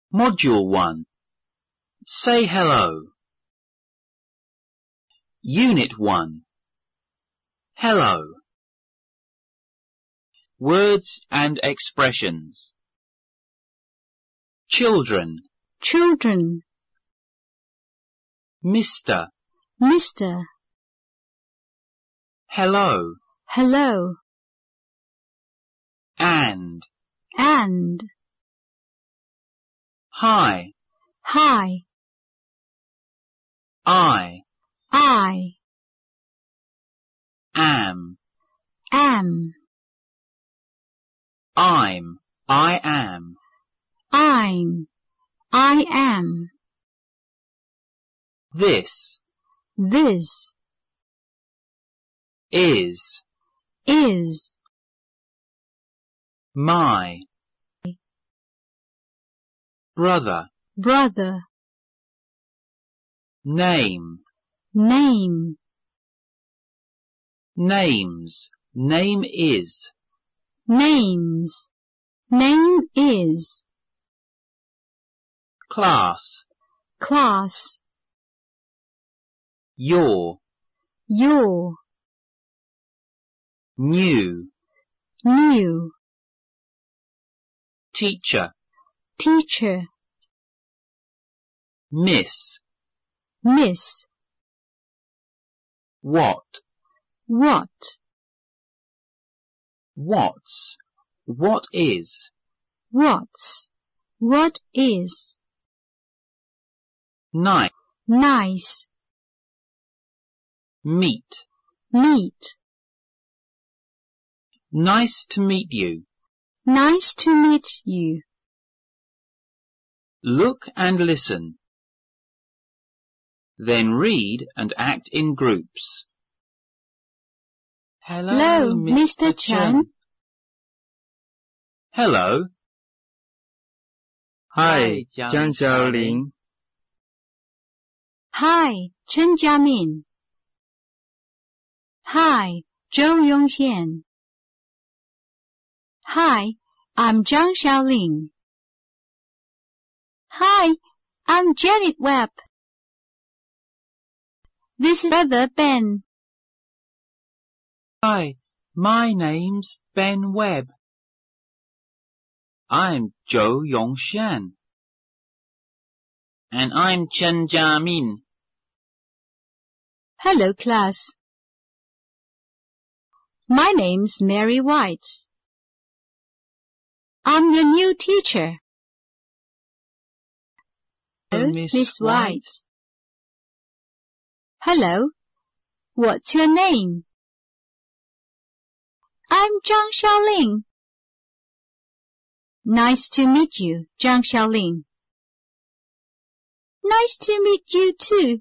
Module 1. Say hello. Unit 1. Hello. Words and expressions. Children. Children. Mr. Mr. Hello. Hello. And. Hi. Hi. I. Am. Am. I'm. I am. I am. This. This. Is. My. Brother. Brother. Name. Name. Names. Name is. Names. Name is. Class. Class. Your. New. Teacher. Teacher. Miss. What. What's. What is. What is. Nice. Nice. Meet. Nice to meet you. Nice to meet you. Look and listen. Then read and act in groups. Hello, Mr. Chen. Hello. Hi, Jiang Xiaoling. Hi, Chen Jiamin. Hi, Zhou Yongxian. Hi, I'm Zhang Xiaoling. Hi, I'm Janet Webb. This is Brother Ben. Hi, my name's Ben Webb. I'm Zhou Yongxian. And I'm Chen Jiamin. Hello, class. My name's Mary White. I'm your new teacher. Hello, Miss White. Hello. What's your name? I'm Zhang Xiaoling. Nice to meet you, Zhang Xiaoling. Nice to meet you too.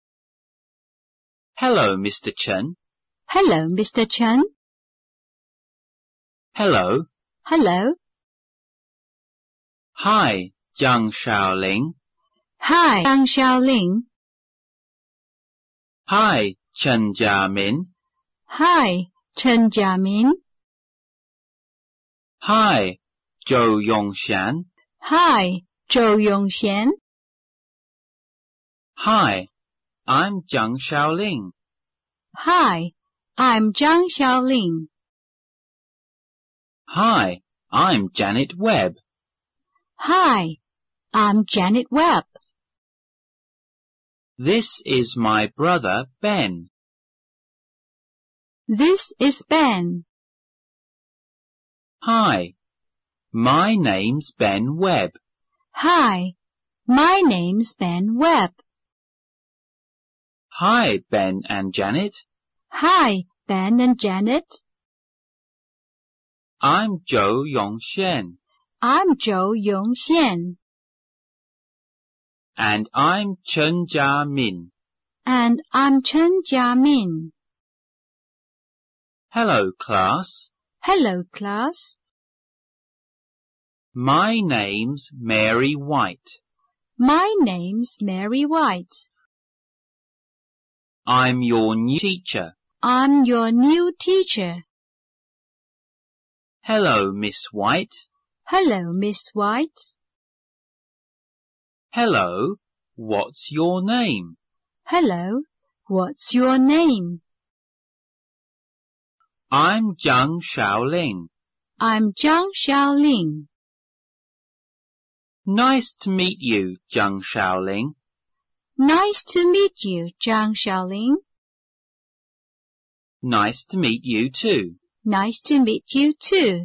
Hello, Mr. Chen. Hello, Mr. Chen. Hello. Hello. Hi, Zhang Xiaoling. Hi, Zhang Xiaoling. Hi, Chen Jiamin. Hi, Chen Jiamin. Hi, Zhou Yongxian. Hi, Zhou Yongxian. Hi, I'm Zhang Xiaoling. Hi, I'm Zhang Xiaoling. Hi, I'm Janet Webb. Hi, I'm Janet Webb. This is my brother Ben. This is Ben. Hi, my name's Ben Webb. Hi, my name's Ben Webb. Hi, Ben and Janet. Hi, Ben and Janet. I'm Zhou Yongxian. I'm Zhou Yongxian. And I'm Chen Jiamin. And I'm Chen Jiamin. Hello, class. Hello, class. My name's Mary White. My name's Mary White. I'm your new teacher. I'm your new teacher. Hello, Miss White. Hello, Miss White. Hello, what's your name? Hello, what's your name? I'm Zhang Xiaoling. I'm Zhang Xiaoling. Nice to meet you, Zhang Xiaoling. Nice to meet you, Zhang Xiaoling. Nice to meet you too. Nice to meet you too.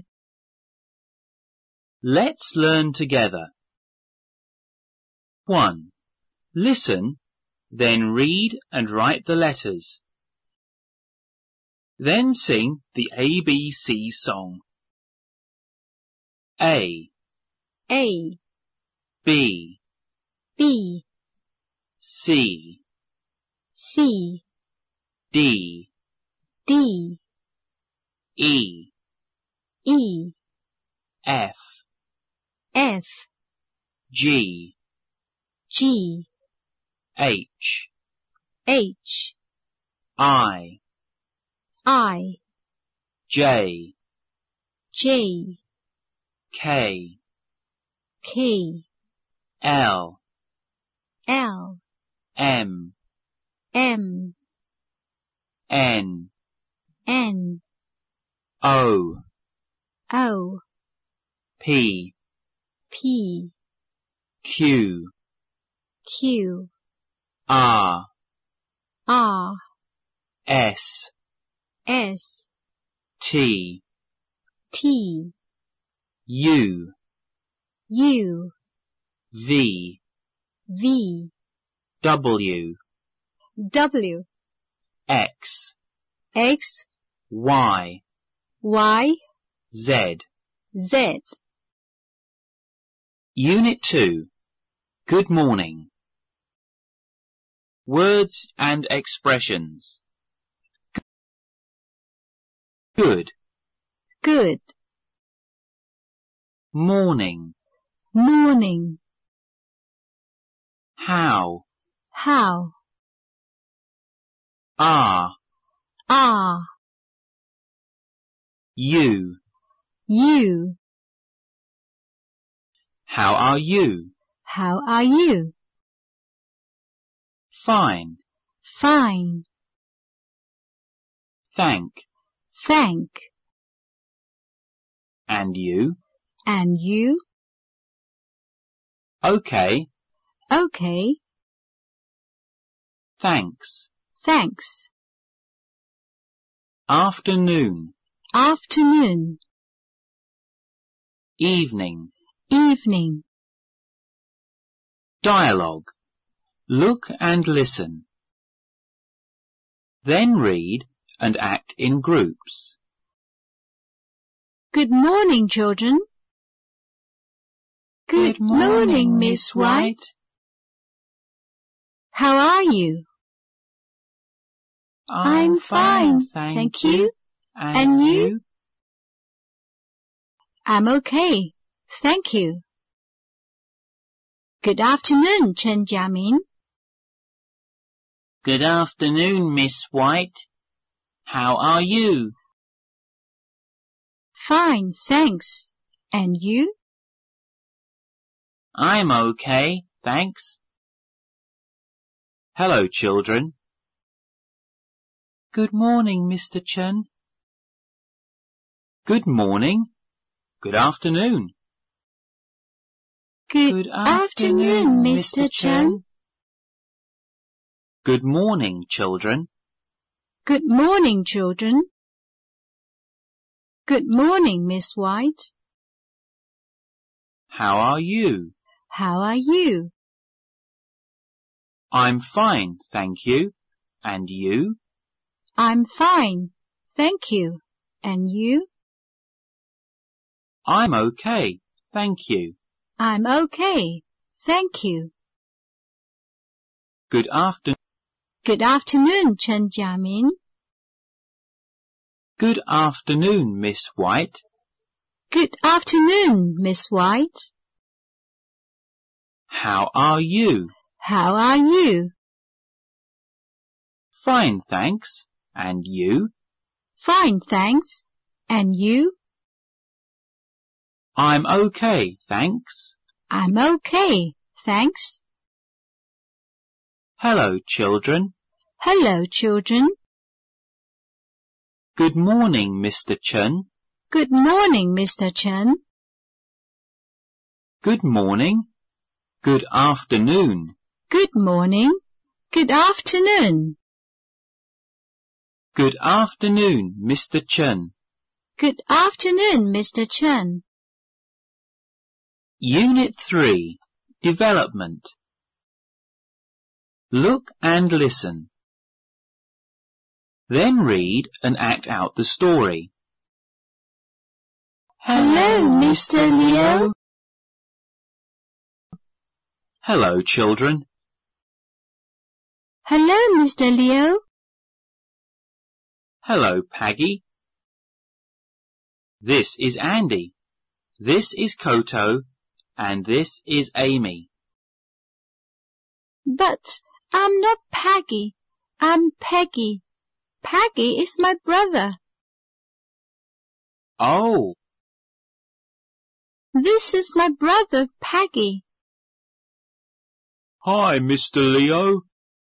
Let's learn together. 1. Listen, then read and write the letters. Then sing the ABC song. A, A, B, B, C, C, D, D, E, E, F, F, G, G, H, H, I, I, J, J, K, K, L, L, M, M, N, N, O, O, P, P, Q, Q, R, R, S, S, T, T, U, U, V, V, W, W, X, X, Y, Y, Z. Z. Unit 2. Good morning. Words and expressions. Good, Good. morning, Morning. how, How. are, Are. you, You. how are you, How are you? fine, Fine. thank, Thank. and you, And you? okay, Okay. thanks, Thanks. afternoon, Afternoon. evening, Evening. dialogue. Look and listen. Then read and act in groups. Good morning, children. Good morning, Miss White. How are you? I'm fine, thank you. And you? I'm okay, thank you. Good afternoon, Chen Jiamin. Good afternoon, Miss White. How are you? Fine, thanks. And you? I'm okay, thanks. Hello, children. Good morning, Mr. Chen. Good morning. Good afternoon. Good afternoon, Mr. Chen. Good morning, children. Good morning, children. Good morning, Miss White. How are you? How are you? I'm fine, thank you. And you? I'm fine, thank you. And you? I'm okay, thank you. I'm okay, thank you. Good afternoon. Good afternoon, Chen Jiamin. Good afternoon, Miss White. Good afternoon, Miss White. How are you? How are you? Fine, thanks. And you? Fine, thanks. And you? I'm okay, thanks. I'm okay, thanks. Hello, children. Hello, children. Good morning, Mr. Chen. Good morning, Mr. Chen. Good morning. Good afternoon. Good morning. Good afternoon. Good afternoon, Mr. Chen. Good afternoon, Mr. Chen. Unit 3. Development. Look and listen. Then read and act out the story. Hello, Mr. Leo. Hello, children. Hello, Mr. Leo. Hello, Peggy. This is Andy. This is Koto. And this is Amy. But I'm not Peggy. I'm Peggy. Peggy is my brother. Oh. This is my brother, Peggy. Hi, Mr. Leo.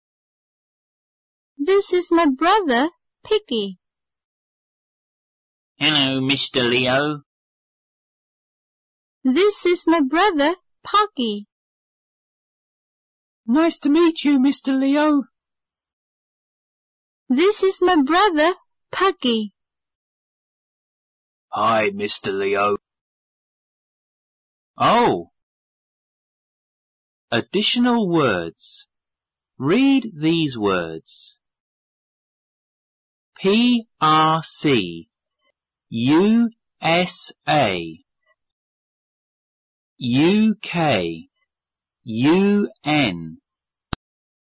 This is my brother, Piggy. Hello, Mr. Leo. This is my brother, Puggy. Nice to meet you, Mr. Leo. This is my brother, Puggy. Hi, Mr. Leo. Oh. Additional words. Read these words. PRC, USA, UK, UN,